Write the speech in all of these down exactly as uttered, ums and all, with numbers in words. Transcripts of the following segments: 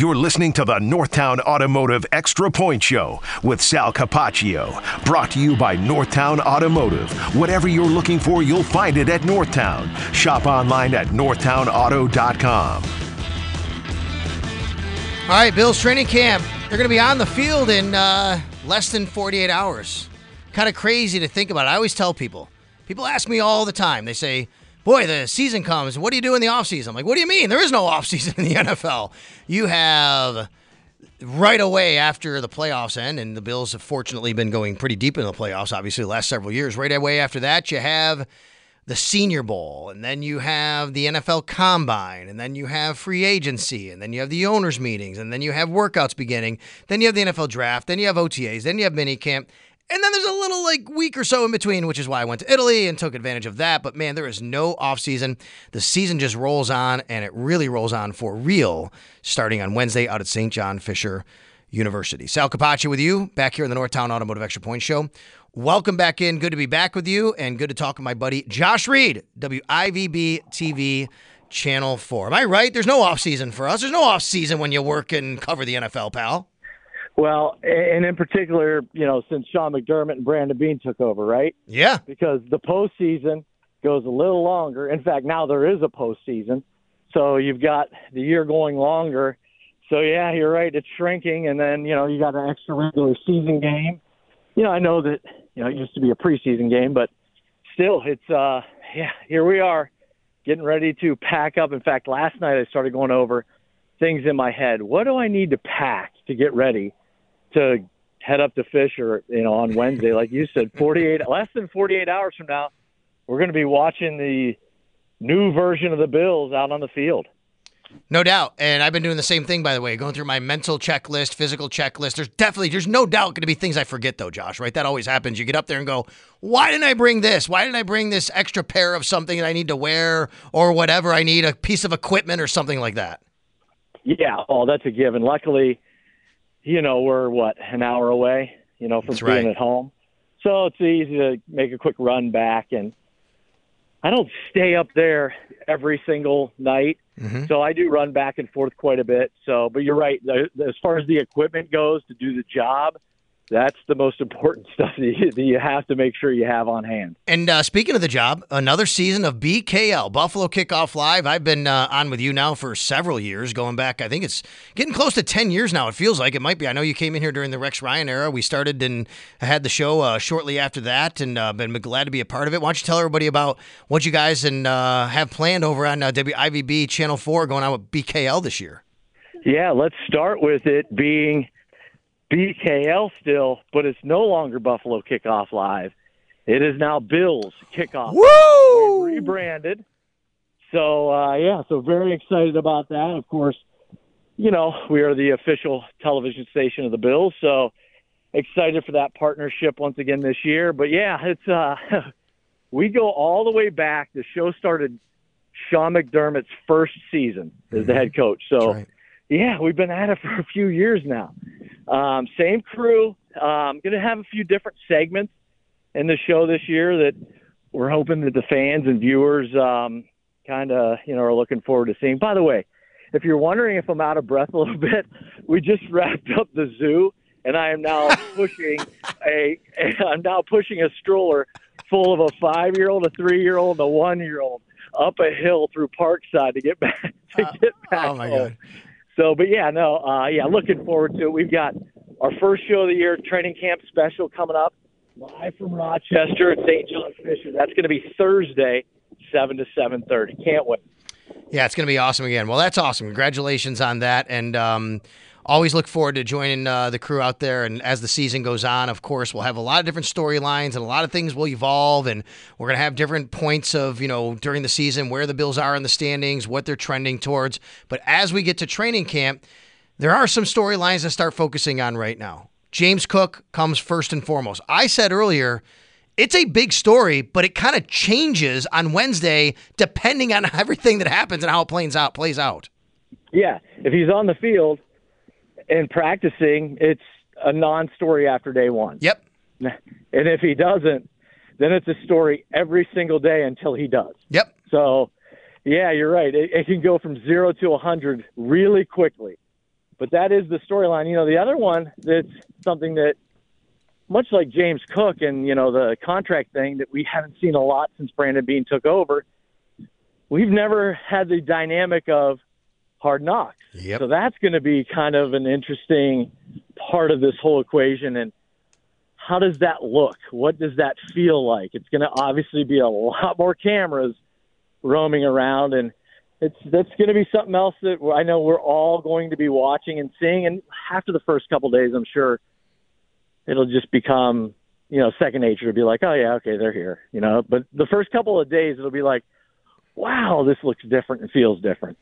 You're listening to the Northtown Automotive Extra Point Show with Sal Capaccio. Brought to you by Northtown Automotive. Whatever you're looking for, you'll find it at Northtown. Shop online at northtown auto dot com. All right, Bills training camp. They're going to be on the field in uh, less than forty-eight hours. Kind of crazy to think about. I always tell people. People ask me all the time. They say, boy, the season comes. What do you do in the offseason? I'm like, what do you mean? There is no offseason in the N F L. You have right away after the playoffs end, and the Bills have fortunately been going pretty deep in the playoffs, obviously, the last several years. Right away after that, you have the Senior Bowl, and then you have the N F L Combine, and then you have free agency, and then you have the owners' meetings, and then you have workouts beginning, then you have the N F L Draft, then you have O T As, then you have minicamp, and then there's a little like week or so in between, which is why I went to Italy and took advantage of that. But man, there is no offseason. The season just rolls on, and it really rolls on for real starting on Wednesday out at Saint John Fisher University. Sal Capaccio with you back here in the Northtown Automotive Extra Point Show. Welcome back in. Good to be back with you, and good to talk with my buddy Josh Reed, W I V B T V Channel four. Am I right? There's no offseason for us. There's no offseason when you work and cover the N F L, pal. Well, and in particular, you know, since Sean McDermott and Brandon Beane took over, right? Yeah. Because the postseason goes a little longer. In fact, now there is a postseason. So you've got the year going longer. So, yeah, you're right. It's shrinking. And then, you know, you got an extra regular season game. You know, I know that, you know, it used to be a preseason game, but still, it's, uh, yeah, here we are getting ready to pack up. In fact, last night I started going over things in my head. What do I need to pack to get ready to head up to Fisher, you know, on Wednesday? Like you said, forty-eight, less than forty-eight hours from now, we're going to be watching the new version of the Bills out on the field. No doubt. And I've been doing the same thing, by the way, going through my mental checklist, physical checklist. There's definitely, there's no doubt going to be things I forget, though, Josh, right? That always happens. You get up there and go, why didn't I bring this? Why didn't I bring this extra pair of something that I need to wear or whatever? I need a piece of equipment or something like that. Yeah. Oh, that's a given. Luckily, you know, we're, what, an hour away, you know, from That's being right. at home. So it's easy to make a quick run back. And I don't stay up there every single night. Mm-hmm. So I do run back and forth quite a bit. So, but you're right. As far as the equipment goes to do the job, that's the most important stuff that you, that you have to make sure you have on hand. And uh, speaking of the job, another season of B K L, Buffalo Kickoff Live. I've been uh, on with you now for several years, going back, I think it's getting close to ten years now. It feels like it might be. I know you came in here during the Rex Ryan era. We started and had the show uh, shortly after that, and uh, been glad to be a part of it. Why don't you tell everybody about what you guys and uh, have planned over on uh, W I V B Channel four going on with B K L this year? Yeah, let's start with it being B K L still, but it's no longer Buffalo Kickoff Live. It is now Bills Kickoff. Woo! We've rebranded. So, uh, yeah, so very excited about that. Of course, you know, we are the official television station of the Bills, so excited for that partnership once again this year. But, yeah, it's uh, we go all the way back. The show started Sean McDermott's first season as the head coach. So, right. Yeah, we've been at it for a few years now. Um, same crew. Um, going to have a few different segments in the show this year that we're hoping that the fans and viewers um, kind of, you know, are looking forward to seeing. By the way, if you're wondering if I'm out of breath a little bit, we just wrapped up the zoo, and I am now pushing a, a I'm now pushing a stroller full of a five-year-old, a three-year-old, and a one-year-old up a hill through Parkside to get back to get back uh, oh my home. God. So, but yeah, no, uh, yeah, looking forward to it. We've got our first show of the year, training camp special, coming up live from Rochester at Saint John Fisher. That's going to be Thursday, seven to seven thirty. Can't wait. Yeah, it's going to be awesome again. Well, that's awesome. Congratulations on that. And um, always look forward to joining uh, the crew out there. And as the season goes on, of course, we'll have a lot of different storylines and a lot of things will evolve. And we're going to have different points of, you know, during the season, where the Bills are in the standings, what they're trending towards. But as we get to training camp, there are some storylines to start focusing on right now. James Cook comes first and foremost. I said earlier, it's a big story, but it kind of changes on Wednesday depending on everything that happens and how it plays out. Plays out. Yeah, if he's on the field and practicing, it's a non-story after day one. Yep. And if he doesn't, then it's a story every single day until he does. Yep. So, yeah, you're right. It, it can go from zero to one hundred really quickly. but that is the storyline. You know, the other one that's something that, much like James Cook and, you know, the contract thing that we haven't seen a lot since Brandon Beane took over, we've never had the dynamic of Hard Knocks. Yep. So that's going to be kind of an interesting part of this whole equation. And how does that look? What does that feel like? It's going to obviously be a lot more cameras roaming around, and it's that's going to be something else that I know we're all going to be watching and seeing. And after the first couple of days, I'm sure it'll just become, you know, second nature to be like, oh, yeah, okay, they're here, you know. But the first couple of days, it'll be like, wow, this looks different and feels different.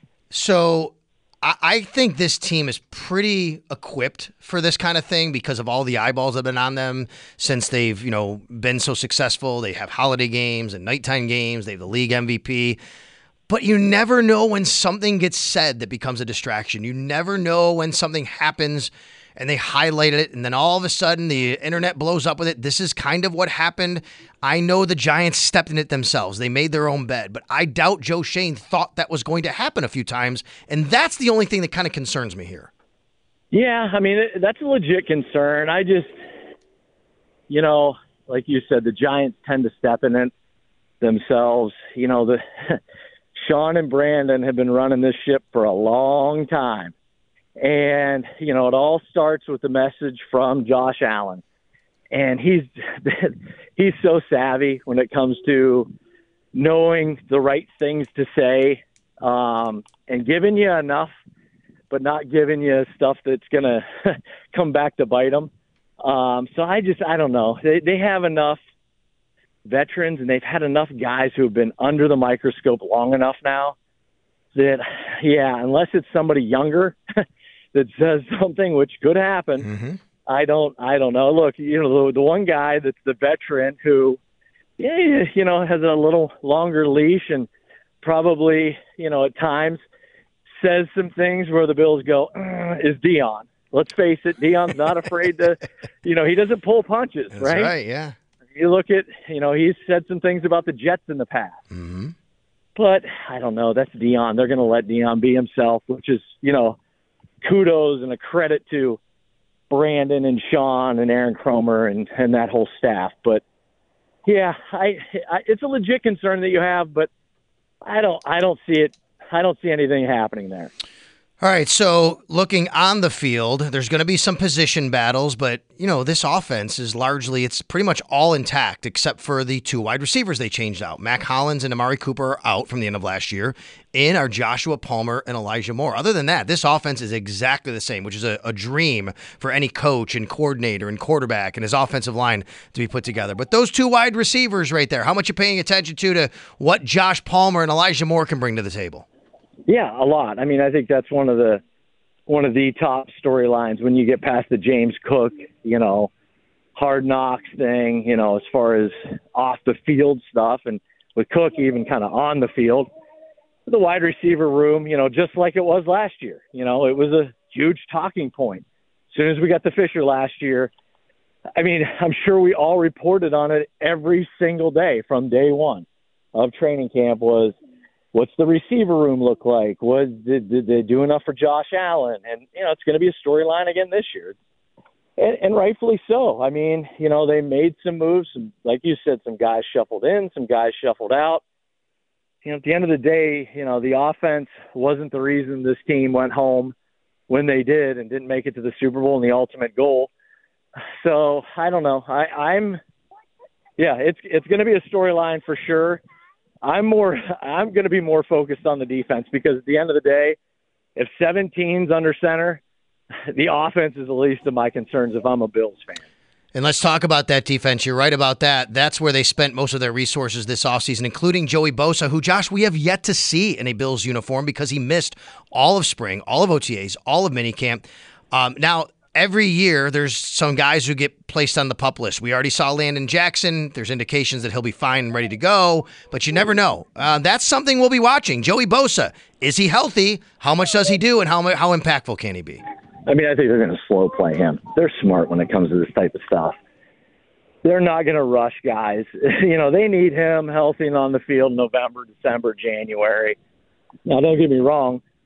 So I, I think this team is pretty equipped for this kind of thing because of all the eyeballs that have been on them since they've, you know, been so successful. They have holiday games and nighttime games. They have the league M V P. But you never know when something gets said that becomes a distraction. You never know when something happens and they highlight it, and then all of a sudden the internet blows up with it. This is kind of what happened. I know the Giants stepped in it themselves. They made their own bed, but I doubt Joe Schoen thought that was going to happen a few times, and that's the only thing that kind of concerns me here. Yeah, I mean, that's a legit concern. I just, you know, like you said, the Giants tend to step in it themselves. You know, the Sean and Brandon have been running this ship for a long time. And, you know, it all starts with the message from Josh Allen. And he's he's so savvy when it comes to knowing the right things to say, um, and giving you enough, but not giving you stuff that's going to come back to bite them. Um, so I just, I don't know. They, they have enough veterans, and they've had enough guys who have been under the microscope long enough now that, yeah, unless it's somebody younger that says something, which could happen. Mm-hmm. I don't, I don't know. Look, you know, the, the one guy that's the veteran who, yeah, you know, has a little longer leash and probably, you know, at times says some things where the Bills go, uh, is Deion. Let's face it, Deion's not afraid to, you know, he doesn't pull punches, That's right? right, yeah. You look at, you know, he's said some things about the Jets in the past. Mm-hmm. But I don't know. That's Deion. They're going to let Deion be himself, which is, you know, kudos and a credit to Brandon and Sean and Aaron Cromer and, and that whole staff. But yeah, I, I it's a legit concern that you have, but I don't I don't see it. I don't see anything happening there. All right, so looking on the field, there's going to be some position battles, but, you know, this offense is largely, it's pretty much all intact except for the two wide receivers they changed out. Mac Hollins and Amari Cooper are out from the end of last year. In are Joshua Palmer and Elijah Moore. Other than that, this offense is exactly the same, which is a, a dream for any coach and coordinator and quarterback and his offensive line to be put together. But those two wide receivers right there, how much you paying attention to to what Josh Palmer and Elijah Moore can bring to the table? Yeah, a lot. I mean, I think that's one of the one of the top storylines when you get past the James Cook, you know, Hard Knocks thing, you know, as far as off the field stuff, and with Cook even kind of on the field. The wide receiver room, you know, just like it was last year. You know, it was a huge talking point. As soon as we got the Fisher last year, I mean, I'm sure we all reported on it every single day from day one of training camp was, what's the receiver room look like? Was did, did they do enough for Josh Allen? And, you know, it's going to be a storyline again this year. And, and rightfully so. I mean, you know, they made some moves. Some, like you said, some guys shuffled in, some guys shuffled out. You know, at the end of the day, you know, the offense wasn't the reason this team went home when they did and didn't make it to the Super Bowl and the ultimate goal. So I don't know. I, I'm, yeah, it's it's going to be a storyline for sure. I'm more. I'm going to be more focused on the defense because at the end of the day, if seventeen's under center, the offense is the least of my concerns if I'm a Bills fan. And let's talk about that defense. You're right about that. That's where they spent most of their resources this offseason, including Joey Bosa, who, Josh, we have yet to see in a Bills uniform because he missed all of spring, all of O T As, all of minicamp. Um, now, every year, there's some guys who get placed on the PUP list. We already saw Landon Jackson. There's indications that he'll be fine and ready to go, but you never know. Uh, that's something we'll be watching. Joey Bosa, is he healthy? How much does he do, and how how impactful can he be? I mean, I think they're going to slow play him. They're smart when it comes to this type of stuff. They're not going to rush guys. You know, they need him healthy and on the field in November, December, January. Now, don't get me wrong.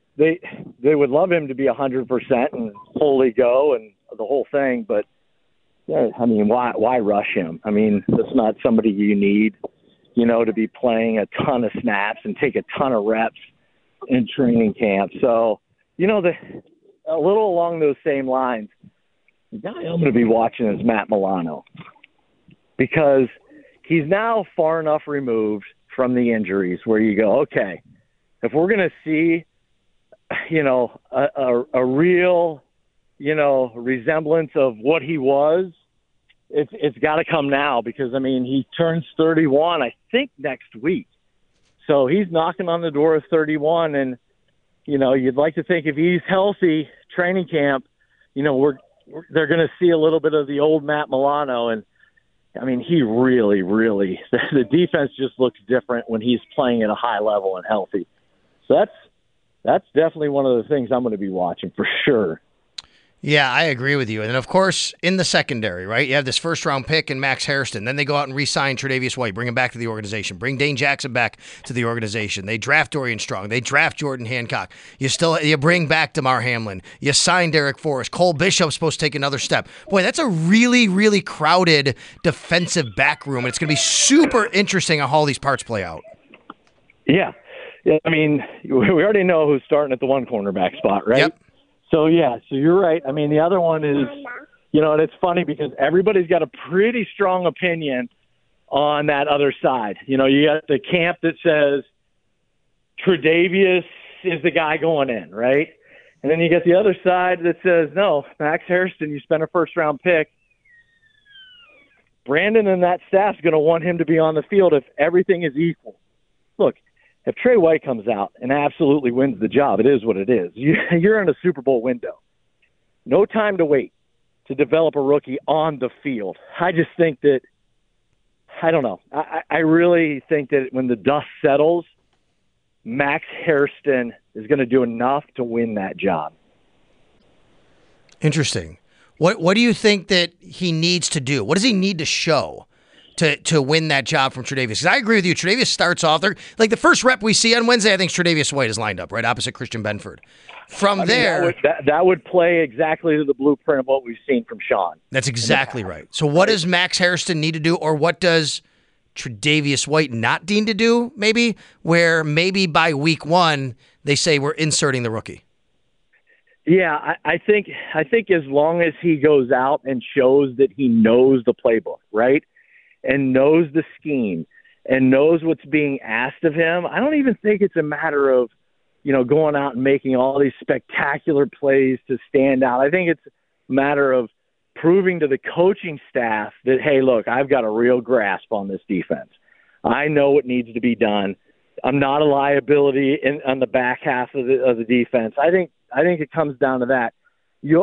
they they would love him to be one hundred percent and fully go and the whole thing, but yeah, I mean, why why rush him? I mean, that's not somebody you need, you know, to be playing a ton of snaps and take a ton of reps in training camp. So, you know, the a little along those same lines, the guy I'm going to be watching is Matt Milano, because he's now far enough removed from the injuries where you go, okay, if we're going to see, you know, a, a, a real, you know, resemblance of what he was, it's it's got to come now, because, I mean, he turns thirty-one, I think, next week. So he's knocking on the door of thirty-one, and, you know, you'd like to think if he's healthy, training camp, you know, we're, we're they're going to see a little bit of the old Matt Milano. And, I mean, he really, really, the defense just looks different when he's playing at a high level and healthy. So that's that's definitely one of the things I'm going to be watching for sure. Yeah, I agree with you. And then, of course, in the secondary, right, you have this first-round pick in Max Hairston. Then they go out and re-sign Tre'Davious White, bring him back to the organization, bring Dane Jackson back to the organization. They draft Dorian Strong. They draft Jordan Hancock. You still you bring back DeMar Hamlin. You sign Derek Forrest. Cole Bishop's supposed to take another step. Boy, that's a really, really crowded defensive back room. And it's going to be super interesting how all these parts play out. Yeah. yeah. I mean, we already know who's starting at the one cornerback spot, right? Yep. So, yeah, so you're right. I mean, the other one is, you know, and it's funny because everybody's got a pretty strong opinion on that other side. You know, you got the camp that says Tre'Davious is the guy going in, right? And then you get the other side that says, no, Max Hairston, you spent a first-round pick. Brandon and that staff's going to want him to be on the field if everything is equal. Look, if Trey White comes out and absolutely wins the job, it is what it is. You're in a Super Bowl window. No time to wait to develop a rookie on the field. I just think that, I don't know. I, I really think that when the dust settles, Max Hairston is going to do enough to win that job. Interesting. What What do you think that he needs to do? What does he need to show to to win that job from Tre'Davious? Because I agree with you. Tre'Davious starts off there. Like the first rep we see on Wednesday, I think Tre'Davious White is lined up right opposite Christian Benford. From I mean, there, that would, that, that would play exactly to the blueprint of what we've seen from Sean. That's exactly right. So what does Max Hairston need to do, or what does Tre'Davious White not need to do, maybe, where maybe by week one they say we're inserting the rookie? Yeah, I, I think I think as long as he goes out and shows that he knows the playbook, right, and knows the scheme and knows what's being asked of him, I don't even think it's a matter of, you know, going out and making all these spectacular plays to stand out. I think it's a matter of proving to the coaching staff that, hey, look, I've got a real grasp on this defense. I know what needs to be done. I'm not a liability in, on the back half of the, of the defense. I think I think it comes down to that. You,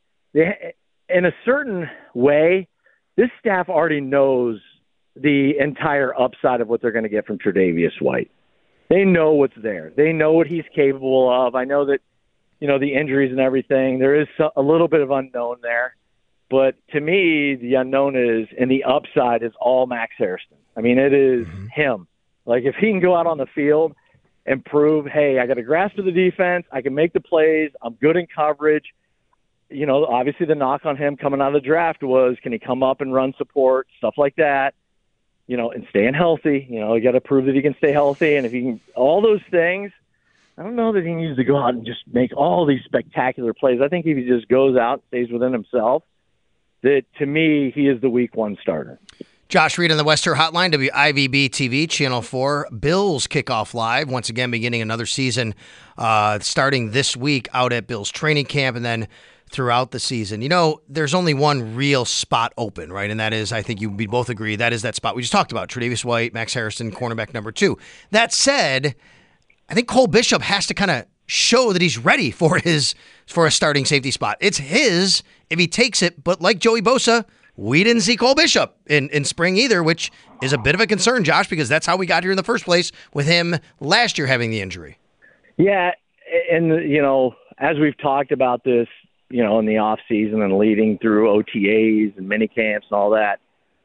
in a certain way, this staff already knows the entire upside of what they're going to get from Tre'Davious White. They know what's there. They know what he's capable of. I know that, you know, the injuries and everything, there is a little bit of unknown there. But to me, the unknown is, and the upside is all Max Hairston. I mean, it is mm-hmm. him. Like, if he can go out on the field and prove, hey, I got a grasp of the defense, I can make the plays, I'm good in coverage. You know, obviously the knock on him coming out of the draft was, can he come up and run support, stuff like that, you know, and staying healthy. You know, you got to prove that he can stay healthy. And if he can, all those things, I don't know that he needs to go out and just make all these spectacular plays. I think if he just goes out, stays within himself, that to me, he is the week one starter. Josh Reed on the Western Hotline, W I V B T V, Channel four. Bills kickoff live, once again beginning another season uh, starting this week out at Bills training camp and then throughout the season. You know, there's only one real spot open, right? And that is, I think you we both agree, that is that spot we just talked about. Tre'Davious White, Max Hairston, cornerback number two. That said, I think Cole Bishop has to kind of show that he's ready for his for a starting safety spot. It's his if he takes it, but like Joey Bosa, we didn't see Cole Bishop in, in spring either, which is a bit of a concern, Josh, because that's how we got here in the first place with him last year having the injury. Yeah, and, you know, as we've talked about this, you know, in the offseason and leading through O T As and mini camps and all that,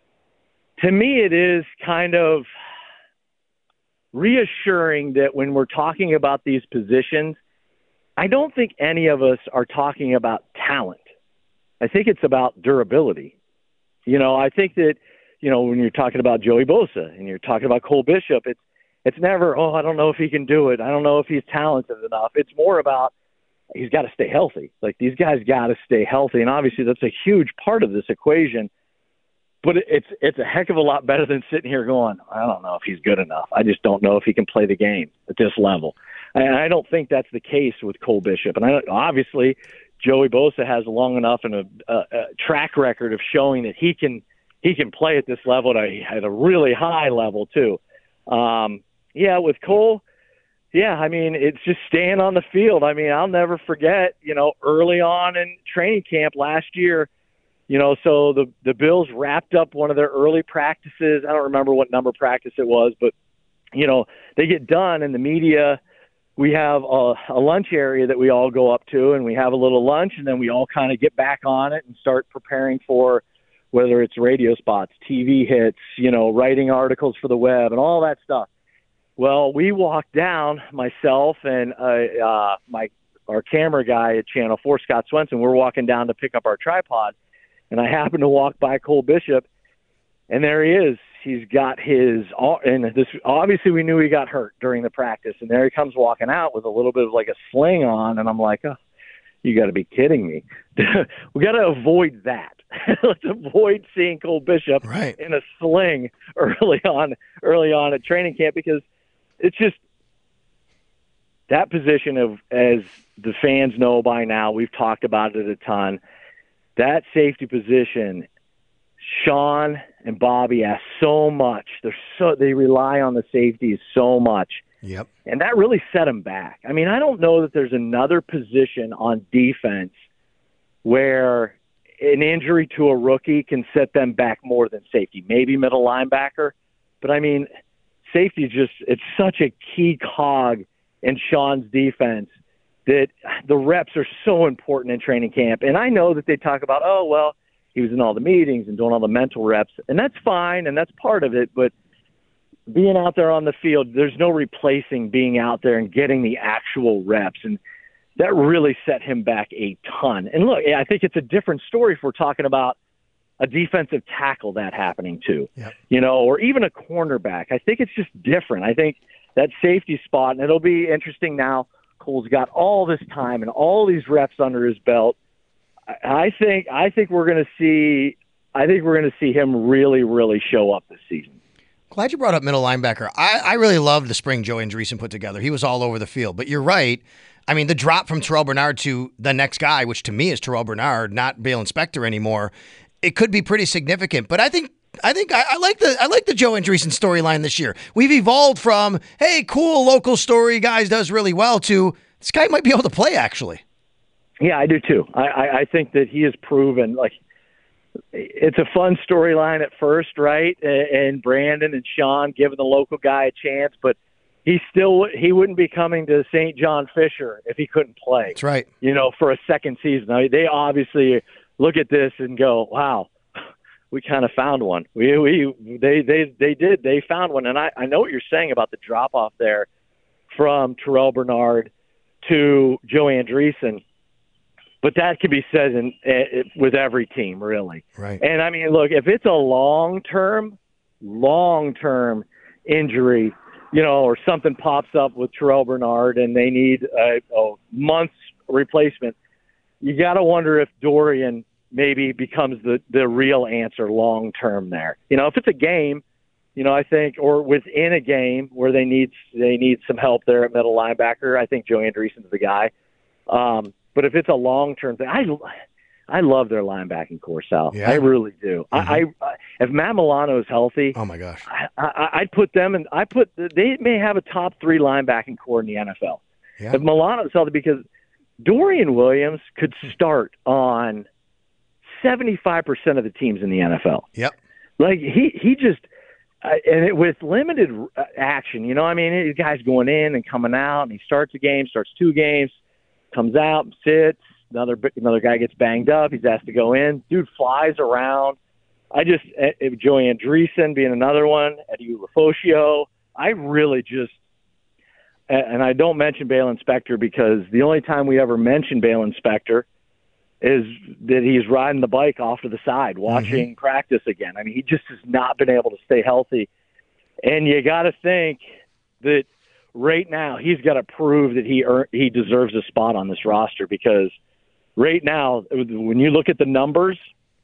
to me it is kind of reassuring that when we're talking about these positions, I don't think any of us are talking about talent. I think it's about durability. You know, I think that, you know, when you're talking about Joey Bosa and you're talking about Cole Bishop, it's it's never, oh, I don't know if he can do it. I don't know if he's talented enough. It's more about he's got to stay healthy. Like, these guys got to stay healthy, and obviously that's a huge part of this equation. But it's it's a heck of a lot better than sitting here going, I don't know if he's good enough. I just don't know if he can play the game at this level. And I don't think that's the case with Cole Bishop. And I, obviously, Joey Bosa has long enough and a, a, a track record of showing that he can he can play at this level at a, at a really high level too. Um, yeah, with Cole, yeah, I mean, it's just staying on the field. I mean, I'll never forget, you know, early on in training camp last year, you know, so the, the Bills wrapped up one of their early practices. I don't remember what number practice it was, but, you know, they get done and the media, we have a, a lunch area that we all go up to, and we have a little lunch, and then we all kind of get back on it and start preparing for whether it's radio spots, T V hits, you know, writing articles for the web and all that stuff. Well, we walked down, myself and uh, uh, my our camera guy at Channel four, Scott Swenson, we're walking down to pick up our tripod, and I happened to walk by Cole Bishop, and there he is. He's got his – and this obviously we knew he got hurt during the practice, and there he comes walking out with a little bit of like a sling on, and I'm like, oh, you got to be kidding me. We got to avoid that. Let's avoid seeing Cole Bishop right. in a sling early on, early on at training camp, because it's just that position of, as the fans know by now, we've talked about it a ton, that safety position, Sean and Bobby ask so much. They're so they rely on the safeties so much. Yep. And that really set them back. I mean, I don't know that there's another position on defense where an injury to a rookie can set them back more than safety. Maybe middle linebacker, but I mean, safety just it's such a key cog in Sean's defense that the reps are so important in training camp. And I know that they talk about, oh, well, he was in all the meetings and doing all the mental reps, and that's fine, and that's part of it, but being out there on the field, there's no replacing being out there and getting the actual reps, and that really set him back a ton. And look, I think it's a different story if we're talking about a defensive tackle that happening too, yep. you know, or even a cornerback. I think it's just different. I think that safety spot, and it'll be interesting now, Cole's got all this time and all these reps under his belt. I think I think we're going to see I think we're going to see him really, really show up this season. Glad you brought up middle linebacker. I, I really loved the spring Joey Andreessen put together. He was all over the field. But you're right. I mean, the drop from Terrell Bernard to the next guy, which to me is Terrell Bernard, not Bale Inspector anymore, it could be pretty significant. But I think I think I, I like the I like the Joe Andreessen storyline this year. We've evolved from, hey, cool local story, guys does really well, to this guy might be able to play actually. Yeah, I do too. I, I, I think that he has proven, like, it's a fun storyline at first, right? And Brandon and Sean giving the local guy a chance, but he still he wouldn't be coming to Saint John Fisher if he couldn't play. That's right. You know, for a second season. I mean, they obviously look at this and go, "Wow, we kind of found one." We we they they they did they found one, and I I know what you're saying about the drop off there from Terrell Bernard to Joe Andreessen. But that could be said in, uh, with every team, really. Right. And, I mean, look, if it's a long-term, long-term injury, you know, or something pops up with Terrell Bernard and they need a, a month's replacement, you got to wonder if Dorian maybe becomes the, the real answer long-term there. You know, if it's a game, you know, I think, or within a game where they need they need some help there at middle linebacker, I think Joe Andreessen's the guy. Um But if it's a long-term thing, I, I love their linebacking core, Sal. Yeah. I really do. Mm-hmm. I, I if Matt Milano is healthy, oh my gosh, I, I, I'd put them in. I put they may have a top three linebacking core in the N F L. yeah. If Milano is healthy, because Dorian Williams could start on seventy-five percent of the teams in the N F L. Yep. Like he he just. Uh, and it, with limited action, you know, I mean, the guy's going in and coming out, and he starts a game, starts two games. Comes out, sits, another another guy gets banged up, he's asked to go in. Dude flies around. I just, uh, Joey Andreessen being another one, Eddie Ulafoshio, I really just, and I don't mention Bale Inspector because the only time we ever mention Bale Inspector is that he's riding the bike off to the side, watching mm-hmm. practice again. I mean, he just has not been able to stay healthy. And you got to think that right now he's got to prove that he earn, he deserves a spot on this roster, because right now, when you look at the numbers,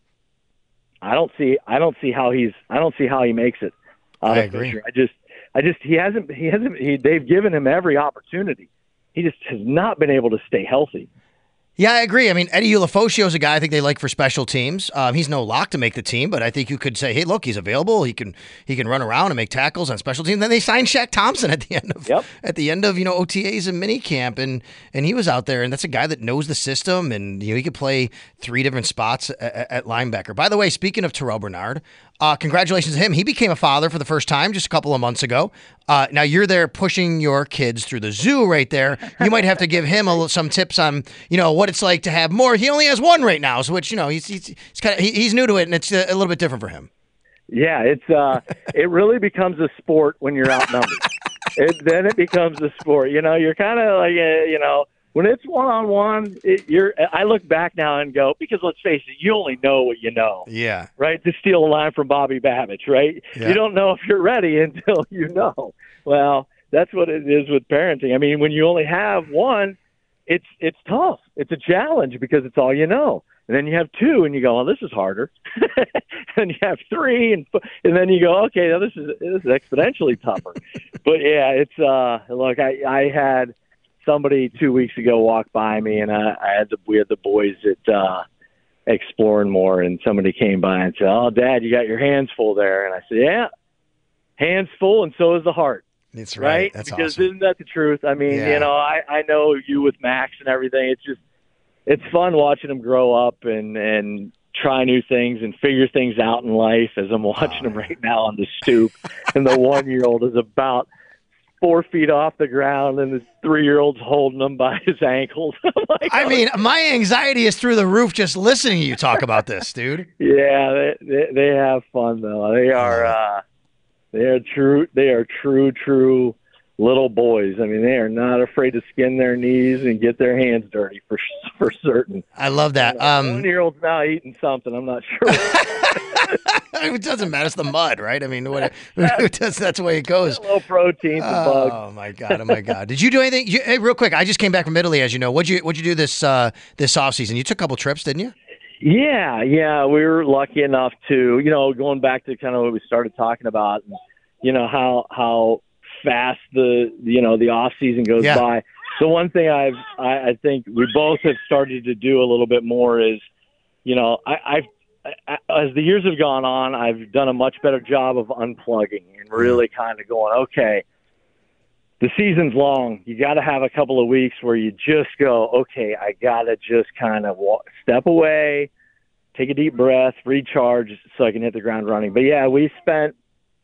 I don't see I don't see how he's I don't see how he makes it. I agree. Fisher. I just I just he hasn't he hasn't he, they've given him every opportunity. He just has not been able to stay healthy. Yeah, I agree. I mean, Eddie Ulofoshio is a guy I think they like for special teams. Um, he's no lock to make the team, but I think you could say, hey, look, he's available. He can he can run around and make tackles on special teams. Then they signed Shaq Thompson at the end of yep. at the end of you know O T As and minicamp, and and he was out there, and that's a guy that knows the system, and you know he could play three different spots at, at linebacker. By the way, speaking of Terrell Bernard, uh, congratulations to him. He became a father for the first time just a couple of months ago. Uh, now you're there pushing your kids through the zoo right there. You might have to give him a, some tips on you know what it's like to have more. He only has one right now, so which you know he's he's, he's kind of he, he's new to it, and it's a, a little bit different for him. Yeah, it's uh, it really becomes a sport when you're outnumbered. it, then it becomes a sport. You know, you're kind of like uh, you know when it's one on one. You're. I look back now and go, because let's face it, you only know what you know. Yeah. Right. To steal a line from Bobby Babbage, right? Yeah. You don't know if you're ready until you know. Well, that's what it is with parenting. I mean, when you only have one, it's it's tough. It's a challenge because it's all you know. And then you have two, and you go, "Oh, this is harder." And you have three, and and then you go, "Okay, now this is this is exponentially tougher." But yeah, it's uh, look, I I had somebody two weeks ago walk by me, and I, I had the we had the boys at uh, Exploring More, and somebody came by and said, "Oh, Dad, you got your hands full there." And I said, "Yeah, hands full, and so is the heart." That's right. Right? That's because awesome. Isn't that the truth? I mean, yeah. you know, I, I know you with Max and everything. It's just, it's fun watching him grow up and, and try new things and figure things out in life, as I'm watching oh, him right now on the stoop. And the one-year-old is about four feet off the ground, and the three-year-old's holding him by his ankles. like, I mean, my anxiety is through the roof just listening to you talk about this, dude. Yeah, they, they, they have fun, though. They are uh, – They are true. They are true, true little boys. I mean, they are not afraid to skin their knees and get their hands dirty for for certain. I love that. Um, One-year-old's now eating something. I'm not sure. It doesn't matter. It's the mud, right? I mean, what, it does, that's the way it goes. Low protein, the oh, bugs. Oh my god! Oh my god! Did you do anything? You, hey, real quick, I just came back from Italy, as you know. What'd you What'd you do this uh, this off season? You took a couple trips, didn't you? Yeah, yeah. We were lucky enough to, you know, going back to kind of what we started talking about. And, you know, how how fast the, you know, the off season goes yeah. by. So one thing I've, I, I think we both have started to do a little bit more is, you know, I, I've, I, as the years have gone on, I've done a much better job of unplugging and really kind of going, okay, the season's long. You got to have a couple of weeks where you just go, okay, I got to just kind of walk, step away, take a deep breath, recharge so I can hit the ground running. But yeah, we spent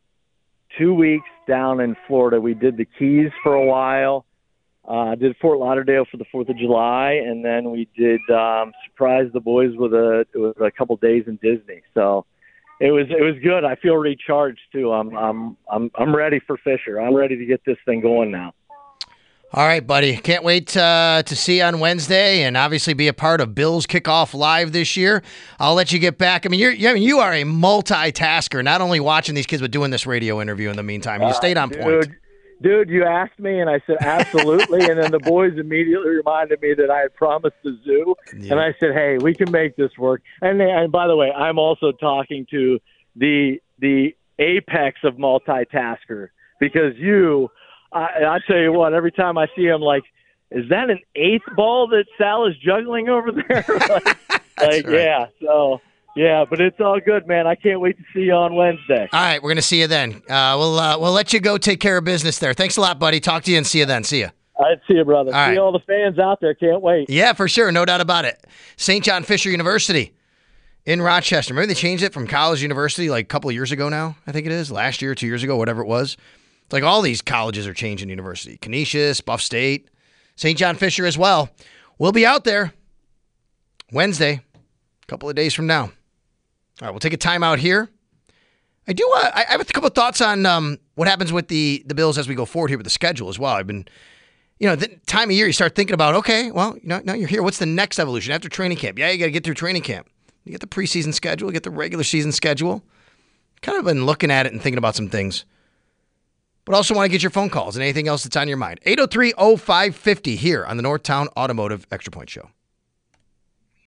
two weeks down in Florida. We did the Keys for a while. Uh, did Fort Lauderdale for the fourth of July, and then we did um, surprise the boys with a with a couple days in Disney. So it was it was good. I feel recharged too. I'm I'm I'm I'm ready for Fisher. I'm ready to get this thing going now. All right, buddy. Can't wait uh, to see you on Wednesday, and obviously be a part of Bills Kickoff Live this year. I'll let you get back. I mean, you're I mean, you are a multitasker. Not only watching these kids, but doing this radio interview in the meantime. You uh, stayed on dude. point. Dude, you asked me, and I said, absolutely. And then the boys immediately reminded me that I had promised the zoo. Yeah. And I said, hey, we can make this work. And, and by the way, I'm also talking to the the apex of multitasker, because you, I, I tell you what, every time I see him, like, is that an eighth ball that Sal is juggling over there? like, like right. yeah, so... Yeah, but it's all good, man. I can't wait to see you on Wednesday. All right, we're going to see you then. Uh, we'll uh, we'll let you go take care of business there. Thanks a lot, buddy. Talk to you and see you then. See you. All right, see you, brother. All see right. all the fans out there. Can't wait. Yeah, for sure. No doubt about it. Saint John Fisher University in Rochester. Remember they changed it from college university like a couple of years ago now, I think it is. Last year, two years ago, whatever it was. It's like all these colleges are changing university. Canisius, Buff State, Saint John Fisher as well. We'll be out there Wednesday, a couple of days from now. All right, we'll take a time out here. I do. Uh, I have a couple of thoughts on um, what happens with the the Bills as we go forward here with the schedule as well. I've been, you know, the time of year you start thinking about, okay, well, you know, now you're here. What's the next evolution after training camp? Yeah, you got to get through training camp. You get the preseason schedule, you get the regular season schedule. Kind of been looking at it and thinking about some things. But also want to get your phone calls and anything else that's on your mind. eight oh three oh five five oh here on the Northtown Automotive Extra Point Show.